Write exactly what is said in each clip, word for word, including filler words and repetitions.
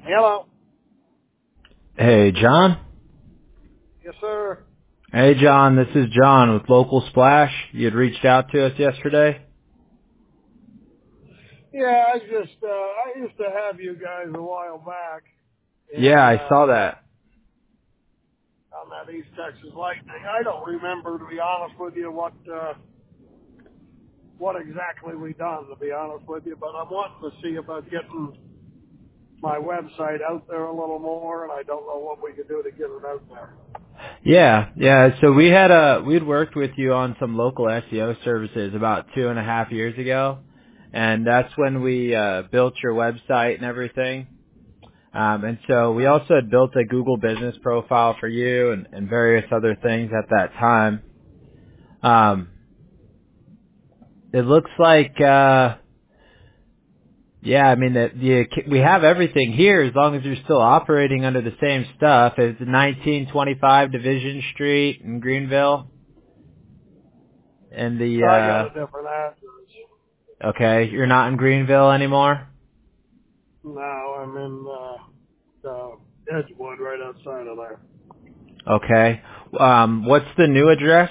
Hello. Hey, John. Yes, sir. Hey, John. This is John with Local Splash. You had reached out to us yesterday. Yeah, I just uh, I used to have you guys a while back, Yeah, and I saw uh, that. on that East Texas Lightning. I don't remember, to be honest with you, what uh, what exactly we done. To be honest with you, but I'm wanting to see about getting my website out there a little more, and I don't know what we could do to get it out there. Yeah, yeah. So we had uh we'd worked with you on some local S E O services about two and a half years ago, and that's when we uh built your website and everything. Um, and so we also had built a Google business profile for you and, and various other things at that time. Um, it looks like uh Yeah, I mean that you, we have everything here as long as you're still operating under the same stuff. It's nineteen twenty-five Division Street in Greenville, and the I got a uh different address. okay, you're not in Greenville anymore. Now I'm in uh, uh, Edgewood, right outside of there. Okay, um, what's the new address?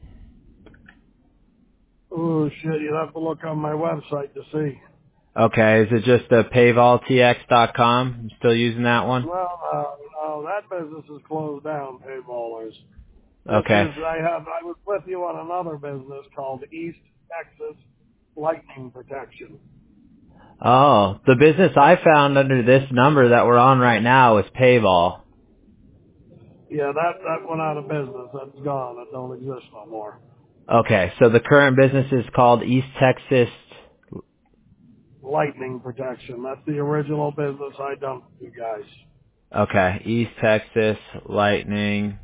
Oh shit! You'd have to look on my website to see. Okay, is it just uh, paywall T X dot com? You still using that one? Well, uh, no, that business is closed down, payballers. This Okay. is, I have, I was with you on another business called East Texas Lightning Protection. Oh, the business I found under this number that we're on right now is Paywall. Yeah, that, that went out of business. That's gone. It don't exist no more. Okay, so the current business is called East Texas. Lightning Protection. That's the original business I done with you guys. Okay, East Texas Lightning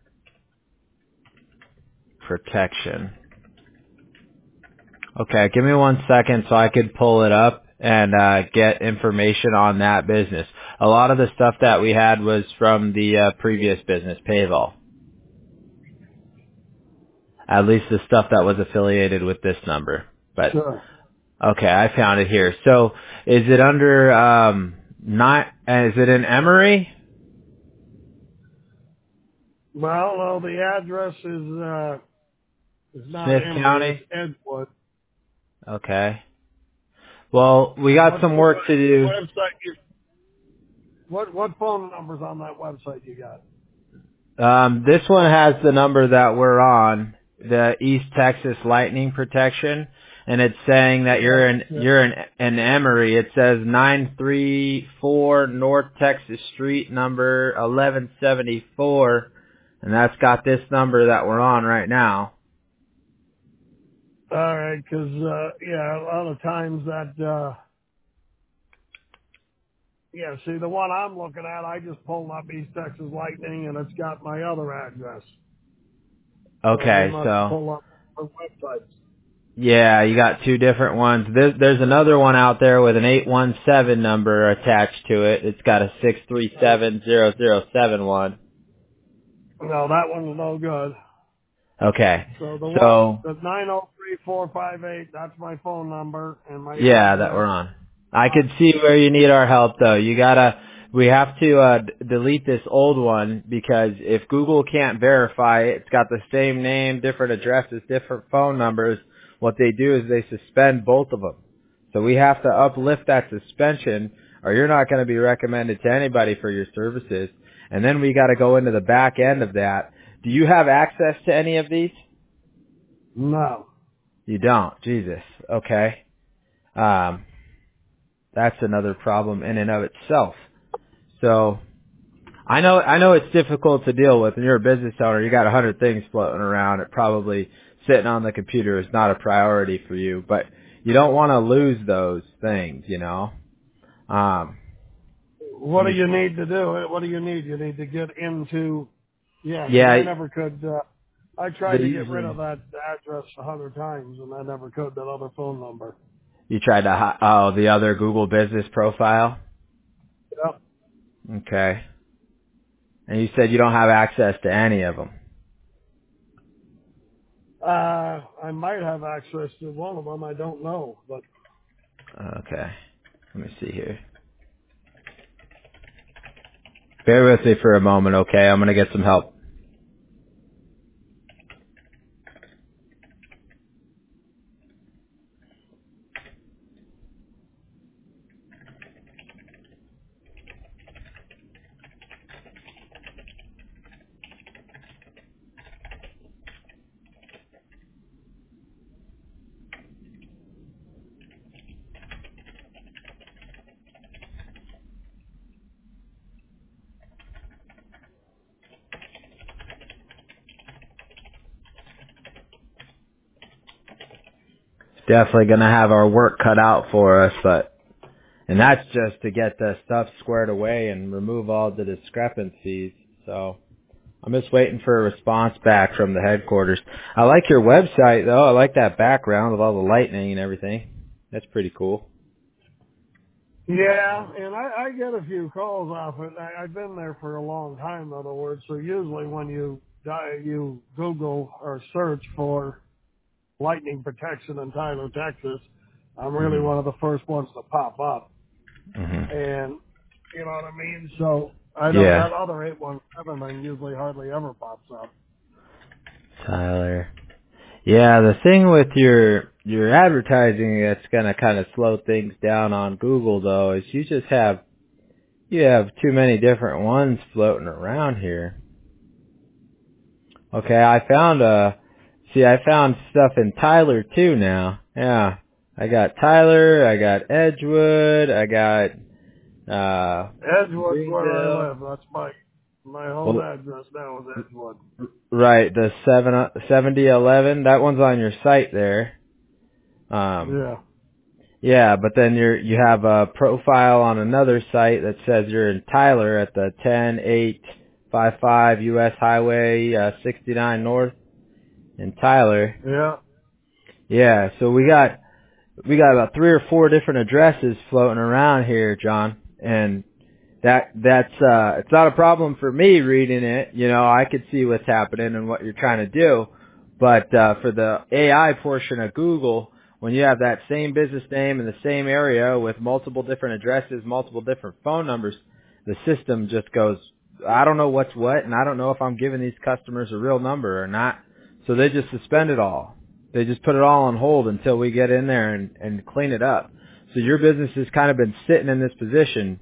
Protection. Okay, give me one second so I could pull it up and uh, get information on that business. A lot of the stuff that we had was from the uh, previous business, Paywall. At least the stuff that was affiliated with this number. But Sure. okay, I found it here. So is it under um not? Uh, is it in Emory, Well, no, the address is, uh, is not Smith Emory. It's County? Edgewood. Okay. Well, we got What, some what, work to what do. website you, what, what phone numbers on that website you got? Um, this one has the number that we're on, the East Texas Lightning Protection, and it's saying that Yeah, you're that's in it. you're in, in Emory. It says nine three four North Texas Street, number eleven seventy-four, and that's got this number that we're on right now. All right, 'cause uh, yeah, a lot of times that uh, yeah. See, the one I'm looking at, I just pulled up East Texas Lightning, and it's got my other address. So they Okay, must so pull up the websites. yeah, you got two different ones. There's, there's another one out there with an eight one seven number attached to it. It's got a six three Uh, seven zero zero seven one. no, that one's no good. Okay. So the one, So, the nine zero three four five eight, that's my phone number and my yeah, that address. we're on. I Uh, could see where you need our help though. You gotta, we have to, uh, d- delete this old one because if Google can't verify it, it's got the same name, different addresses, different phone numbers. What they do is they suspend both of them. So we have to uplift that suspension or you're not going to be recommended to anybody for your services. And then we got to go into the back end of that. Do you have access to any of these? no. You don't. Jesus. Okay. Um, that's another problem in and of itself. So I know I know it's difficult to deal with. When you're a business owner, you got a hundred things floating around. It probably sitting on the computer is not a priority for you, but you don't want to lose those things, you know. Um, What let do me you see. need to do? What do you need? You need to get into, yeah, 'cause Yeah, I never could, uh, I tried they to get rid usually of that address a hundred times and I never could, that other phone number. you tried to hi- oh the other Google business profile. Yep. Okay, and you said you don't have access to any of them. Uh, I might have access to one of them. I don't know, but Okay, let me see here. Bear with me for a moment, okay? I'm going to get some help. Definitely going to have our work cut out for us, but, and that's just to get the stuff squared away and remove all the discrepancies. So I'm just waiting for a response back from the headquarters. I like your website though. I like that background with all the lightning and everything. That's pretty cool. Yeah, and I, I get a few calls off it. I, I've been there for a long time, in other words. So usually when you di- you Google or search for lightning protection in Tyler, Texas, I'm really Mhm. one of the first ones to pop up. Mhm. And you know what I mean? So I don't, Yeah. that other eight one seven thing usually hardly ever pops up. Tyler. Yeah, the thing with your your advertising that's gonna kind of slow things down on Google though is you just have you have too many different ones floating around here. Okay, I found uh see I found stuff in Tyler too now. Yeah. I got Tyler, I got Edgewood, I got uh Edgewood's where I Greenville. live. That's my, my home Well, address now is Edgewood. right, the seven seventy eleven, that one's on your site there. Um Yeah. Yeah, but then you're you have a profile on another site that says you're in Tyler at the ten eight fifty-five U S Highway uh, sixty-nine North in Tyler. Yeah. Yeah, so we got we got about three or four different addresses floating around here, John, and that that's uh it's not a problem for me reading it. You know, I could see what's happening and what you're trying to do. But uh for the A I portion of Google, when you have that same business name in the same area with multiple different addresses, multiple different phone numbers, the system just goes, I don't know what's what, and I don't know if I'm giving these customers a real number or not. So they just suspend it all. They just put it all on hold until we get in there and, and clean it up. So your business has kind of been sitting in this position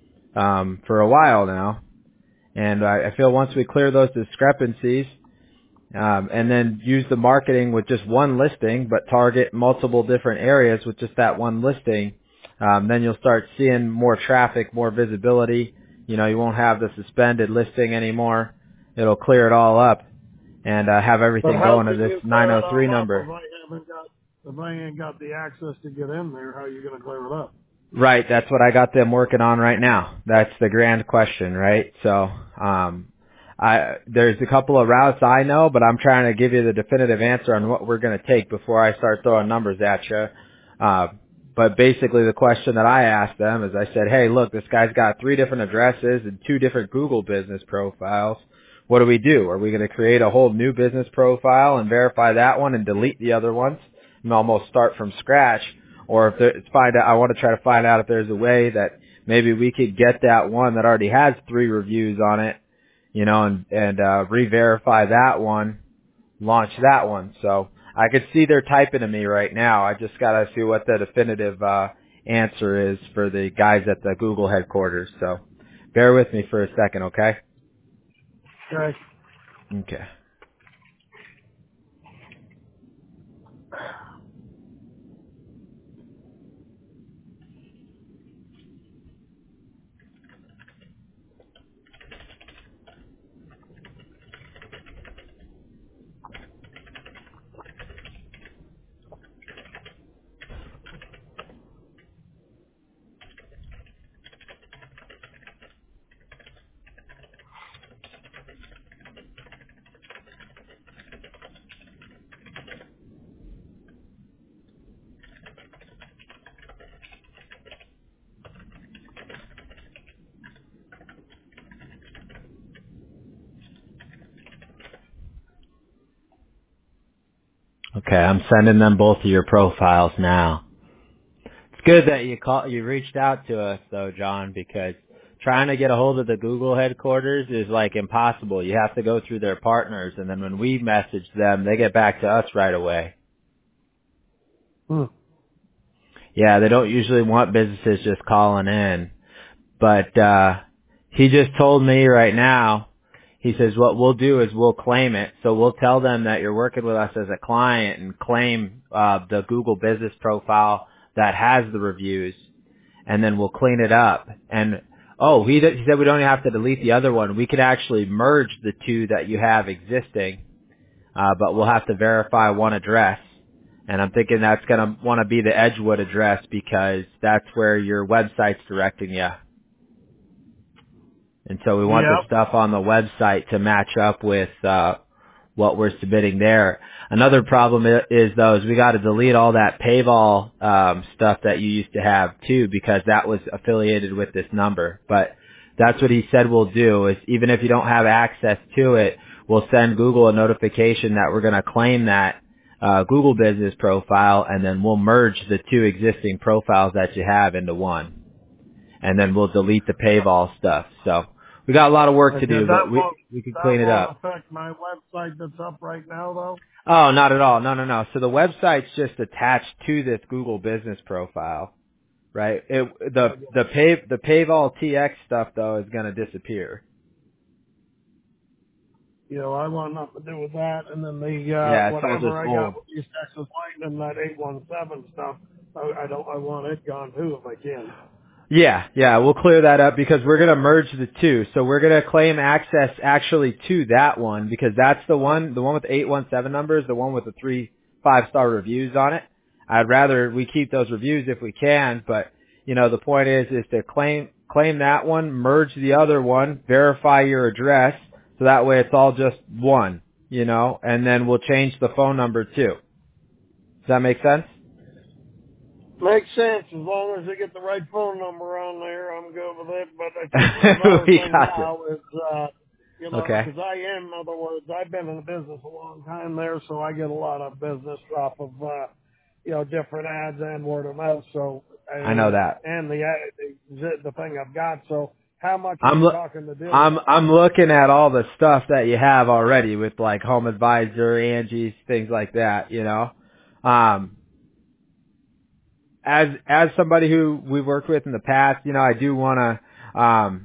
um, for a while now, and I, I feel once we clear those discrepancies, um, and then use the marketing with just one listing, but target multiple different areas with just that one listing, um, then you'll start seeing more traffic, more visibility. You know, you won't have the suspended listing anymore. It'll clear it all up and uh, have But everything how going to can this you clear it all nine oh three up if number. I haven't got, if I ain't got the access to get in there? How are you going to clear it up? Right, that's what I got them working on right now. That's the grand question, right? So, um, I there's a couple of routes I know, but I'm trying to give you the definitive answer on what we're going to take before I start throwing numbers at you. Uh, but basically, the question that I asked them is, I said, "Hey, look, this guy's got three different addresses and two different Google business profiles. What do we do? Are we going to create a whole new business profile and verify that one and delete the other ones and almost start from scratch?" Or if there, find out, I want to try to find out if there's a way that maybe we could get that one that already has three reviews on it, you know, and, and, uh, re-verify that one, launch that one. So I could see they're typing to me right now. I just got to see what the definitive, uh, answer is for the guys at the Google headquarters. So bear with me for a second, okay? Okay. Okay. Okay, I'm sending them both of your profiles now. It's good that you call, you reached out to us though, John, because trying to get a hold of the Google headquarters is like impossible. You have to go through their partners, and then when we message them, they get back to us right away. Hmm. Yeah, they don't usually want businesses just calling in. But uh he just told me right now, he says what we'll do is we'll claim it. So we'll tell them that you're working with us as a client and claim uh the Google business profile that has the reviews, and then we'll clean it up. And oh, he, he said we don't even have to delete the other one. We could actually merge the two that you have existing, uh, but we'll have to verify one address. And I'm thinking that's going to want to be the Edgewood address because that's where your website's directing you. And so we want the Yep. stuff on the website to match up with uh what we're submitting there. Another problem i- is though is we got to delete all that Paywall um stuff that you used to have too, because that was affiliated with this number. But that's what he said we'll do, is even if you don't have access to it, we'll send Google a notification that we're going to claim that uh Google business profile, and then we'll merge the two existing profiles that you have into one. And then we'll delete the Paywall stuff. So we got a lot of work to Okay, do, that but we won't we can that clean it won't up. affect my website that's up right now, though. Oh, not at all. No, no, no. So the website's just attached to this Google business profile, right? It, the Okay. the pay the Paywall T X stuff though is going to disappear. You know, I want nothing to do with that. And then the uh, Yeah, it's all whatever just I got old. with these Texas Lightning, that eight one seven stuff, I, I don't. I want it gone too if I can. Yeah, yeah, we'll clear that up because we're going to merge the two. So we're going to claim access actually to that one because that's the one, the one with the eight one seven numbers, the one with the three five-star reviews on it. I'd rather we keep those reviews if we can, but you know, the point is, is to claim, claim that one, merge the other one, verify your address, so that way it's all just one, you know, and then we'll change the phone number too. Does that make sense? Makes sense as long as they get the right phone number on there. I'm good with it. But I think another We thing got it. now is, uh, you know, Okay. because I am, in other words, I've been in the business a long time there, so I get a lot of business off of, uh, you know, different ads and word of mouth. So, I I know mean, that. and the ad- the, the thing I've got. So, how much are I'm we lo- talking to do I'm that? I'm looking at all the stuff that you have already with like Home Advisor, Angie's, things like that, you know. Um as as somebody who we've worked with in the past, you know, I do want to um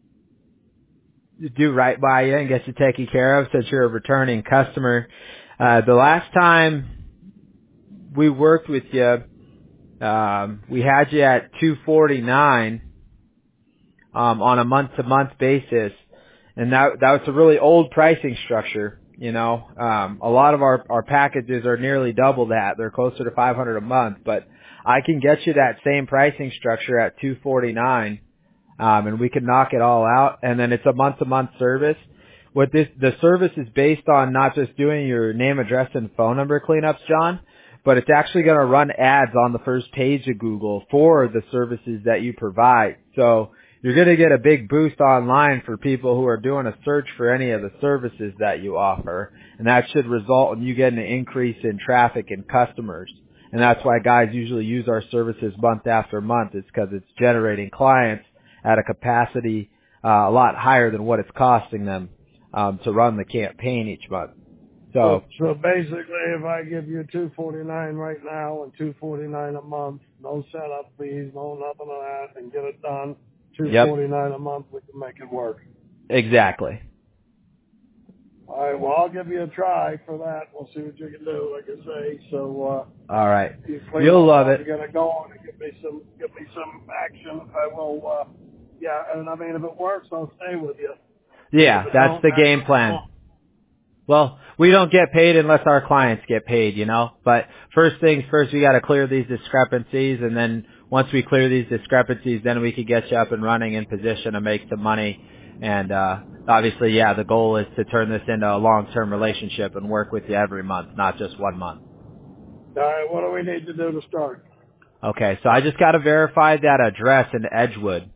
do right by you and get you taken care of since you're a returning customer. Uh the last time we worked with you, um we had you at two forty-nine um, on a month-to-month basis, and that that was a really old pricing structure. You know, um, a lot of our our packages are nearly double that; they're closer to five hundred a month. But I can get you that same pricing structure at two forty-nine, um, and we can knock it all out. And then it's a month-to-month service. What this the service is based on, not just doing your name, address, and phone number cleanups, John, but it's actually going to run ads on the first page of Google for the services that you provide. So you're going to get a big boost online for people who are doing a search for any of the services that you offer, and that should result in you getting an increase in traffic and customers. And that's why guys usually use our services month after month. It's because it's generating clients at a capacity uh, a lot higher than what it's costing them um, to run the campaign each month. So, So so basically, if I give you two forty nine right now and two forty nine a month, no setup fees, no nothing of that, and get it done, two yep, forty nine a month, we can make it work. exactly. All right, well, I'll give you a try for that. We'll see what you can do, like I say. So, uh, All right. you clean You'll up love how it. you're gonna go on and give me some, give me some action. I will, uh, yeah, and I mean, if it works, I'll stay with you. But if Yeah, it that's don't, the that's game what we plan. want. Well, we don't get paid unless our clients get paid, you know. But first things first, we got to clear these discrepancies, and then once we clear these discrepancies, then we can get you up and running in position to make some money. And uh obviously, yeah, the goal is to turn this into a long-term relationship and work with you every month, not just one month. All right, what do we need to do to start? Okay, so I just got to verify that address in Edgewood.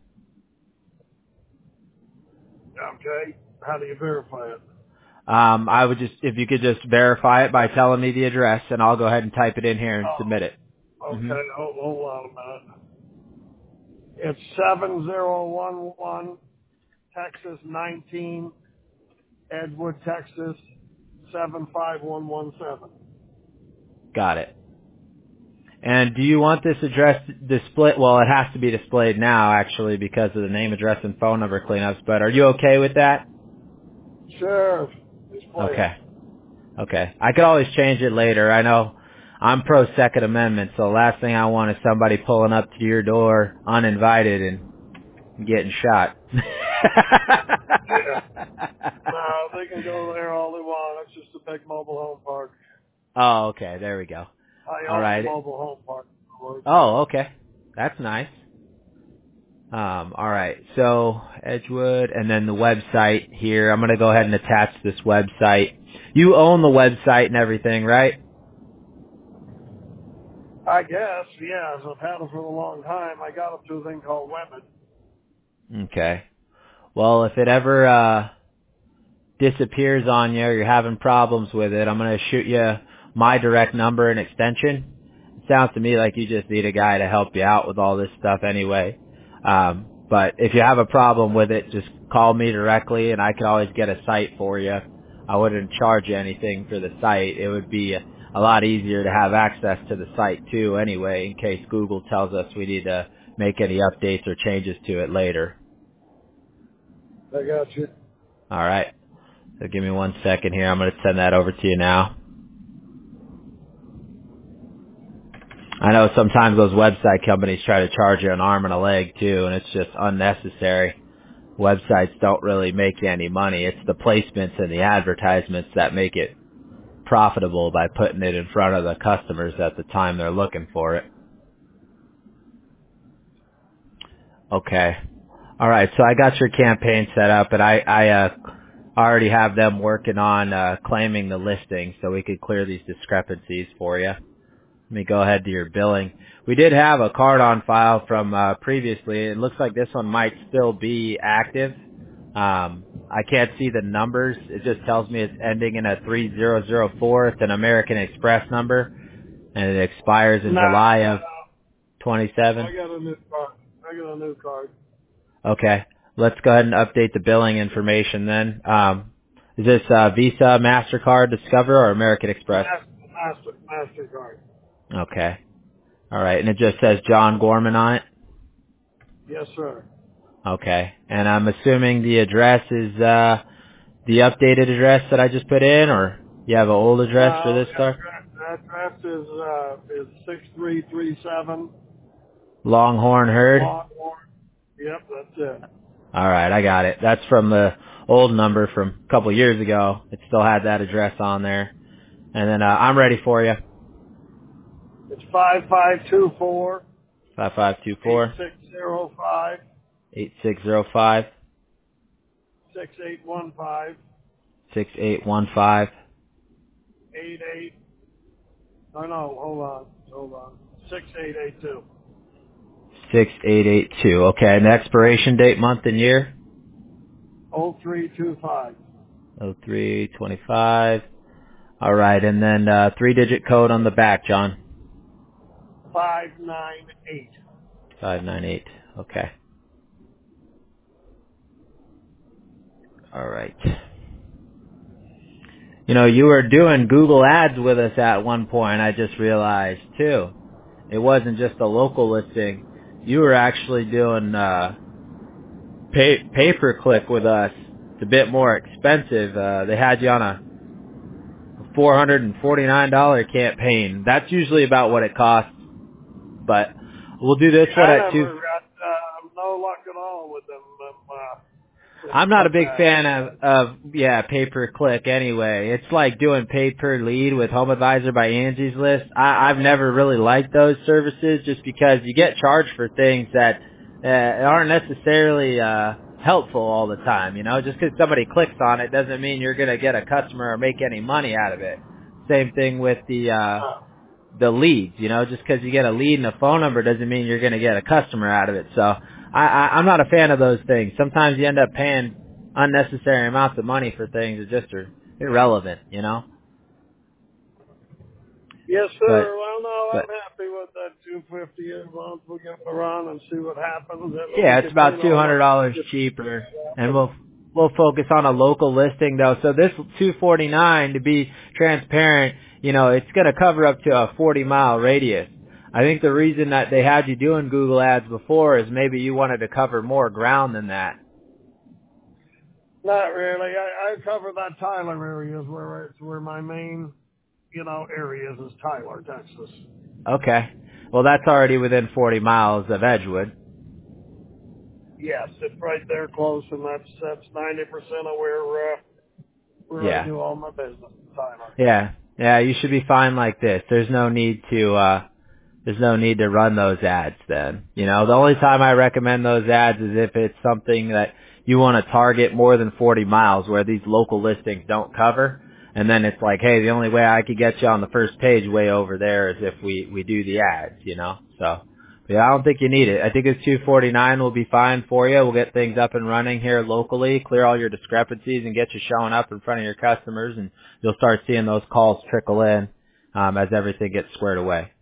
Okay, how do you verify it? Um, I would just, if you could just verify it by telling me the address, and I'll go ahead and type it in here and Oh, submit it. hmm okay, hold, hold on a minute. It's seven zero one one Texas nineteen, Edgewood, Texas seven five one one seven. Got it. And do you want this address displayed? Well, it has to be displayed now, actually, because of the name, address, and phone number cleanups. But are you okay with that? Sure. Display it. Okay. Okay. I could always change it later. I know I'm pro Second Amendment, so the last thing I want is somebody pulling up to your door uninvited and getting shot. Yeah. No, they can go there all they want. It's just a big mobile home park. Oh, okay. There we go. I All own the right. mobile home park. Oh, okay. That's nice. Um, all right. So Edgewood, and then the website here. I'm going to go ahead and attach this website. You own the website and everything, right? I guess, yeah. I've had it for a long time. I got it through a thing called Webit. Okay. Well, if it ever uh disappears on you or you're having problems with it, I'm going to shoot you my direct number and extension. It sounds to me like you just need a guy to help you out with all this stuff anyway. Um, but if you have a problem with it, just call me directly and I can always get a site for you. I wouldn't charge you anything for the site. It would be a, a lot easier to have access to the site too anyway, in case Google tells us we need to make any updates or changes to it later. I got you. All right. So give me one second here. I'm going to send that over to you now. I know sometimes those website companies try to charge you an arm and a leg too, and it's just unnecessary. Websites don't really make you any money. It's the placements and the advertisements that make it profitable by putting it in front of the customers at the time they're looking for it. Okay. All right. So I got your campaign set up, and I, I uh, already have them working on uh, claiming the listing so we could clear these discrepancies for you. Let me go ahead to your billing. We did have a card on file from uh, previously. It looks like this one might still be active. Um, I can't see the numbers. It just tells me it's ending in a three zero zero four. It's an American Express number, and it expires in Nah, July of no. twenty-seven. I got a new card. I got a new card. Okay. Let's go ahead and update the billing information then. Um, is this uh, Visa, MasterCard, Discover, or American Express? Master, Master, MasterCard. Okay. All right. And it just says John Gorman on it? Yes, sir. Okay. And I'm assuming the address is uh, the updated address that I just put in, or you have an old address for No, this the car? address, the address is, uh, is six three three seven Longhorn Herd? Longhorn. Yep, that's it. All right. I got it. That's from the old number from a couple years ago. It still had that address on there. And then uh, I'm ready for you. It's five five two four five five two eight four six zero five eight six zero five six eight one five six eight one five. eight eight. Oh no, hold on, hold on. Six eight eight two. six eight eight two. Okay, and the expiration date, month and year? Oh three two five. oh three twenty-five. All right, and then uh, three-digit code on the back, John. Five nine eight. five nine eight. Okay. All right. You know, you were doing Google Ads with us at one point, I just realized, too. It wasn't just a local listing. You were actually doing uh, pay- pay-per-click with us. It's a bit more expensive. Uh, they had you on a four hundred forty-nine dollars campaign. That's usually about what it costs. But we'll do this one I at two. never got uh, no luck at all with them. Um, uh, with, I'm not a with big that. fan of, of yeah, pay-per-click anyway. It's like doing pay-per-lead with Home Advisor by Angie's List. I, I've never really liked those services just because you get charged for things that uh, aren't necessarily uh, helpful all the time. You know, just because somebody clicks on it doesn't mean you're going to get a customer or make any money out of it. Same thing with the uh, Uh, the leads. You know, just because you get a lead and a phone number doesn't mean you're going to get a customer out of it. So I, I, I'm not a fan of those things. Sometimes you end up paying unnecessary amounts of money for things that just are irrelevant, you know? yes, But, sir. Well, no, but, I'm happy happy with that two fifty a month, we'll give it a run and see what happens. And Yeah, we it's can, about you two know, hundred dollars just, cheaper, and we'll we'll focus on a local listing though. So this two forty nine, to be transparent, you know, it's going to cover up to a forty mile radius. I think the reason that they had you doing Google ads before is maybe you wanted to cover more ground than that. not really. I, I cover that Tyler area is where it's where my main, you know, areas is Tyler, Texas. Okay. Well, that's already within forty miles of Edgewood. Yes, it's right there close, and that's that's ninety percent of where uh, where I Yeah. do all my business, Tyler. Yeah. Yeah, you should be fine like this. There's no need to, uh, there's no need to run those ads then. You know, the only time I recommend those ads is if it's something that you want to target more than forty miles where these local listings don't cover. And then it's like, hey, the only way I could get you on the first page way over there is if we, we do the ads, you know? So, yeah, I don't think you need it. I think it's two forty-nine will be fine for you. We'll get things up and running here locally, clear all your discrepancies and get you showing up in front of your customers, and you'll start seeing those calls trickle in, um, as everything gets squared away.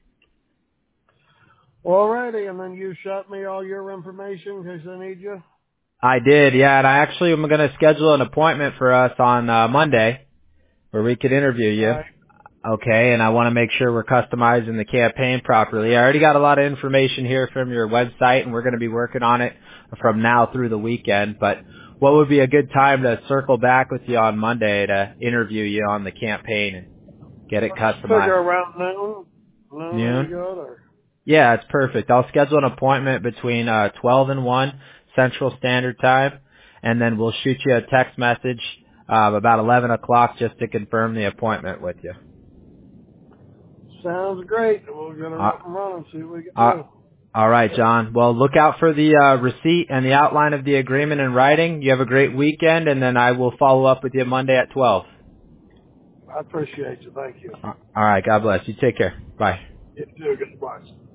Alrighty, and then you shot me all your information in case I need you. I did, yeah, and I actually am going to schedule an appointment for us on uh, Monday where we could interview All you. right. Okay, and I want to make sure we're customizing the campaign properly. I already got a lot of information here from your website, and we're going to be working on it from now through the weekend. But what would be a good time to circle back with you on Monday to interview you on the campaign and get it Let's figure customized? around noon. Noon will be Noon? good, or Yeah, it's perfect. I'll schedule an appointment between uh twelve and one Central Standard Time, and then we'll shoot you a text message uh, about eleven o'clock just to confirm the appointment with you. sounds great. We'll get her Uh, up and running, see what we can uh, do. all right, John. Well, look out for the uh, receipt and the outline of the agreement in writing. You have a great weekend, and then I will follow up with you Monday at twelve. I appreciate you. Thank you. All right. God bless. You take care. Bye. You too. Goodbye.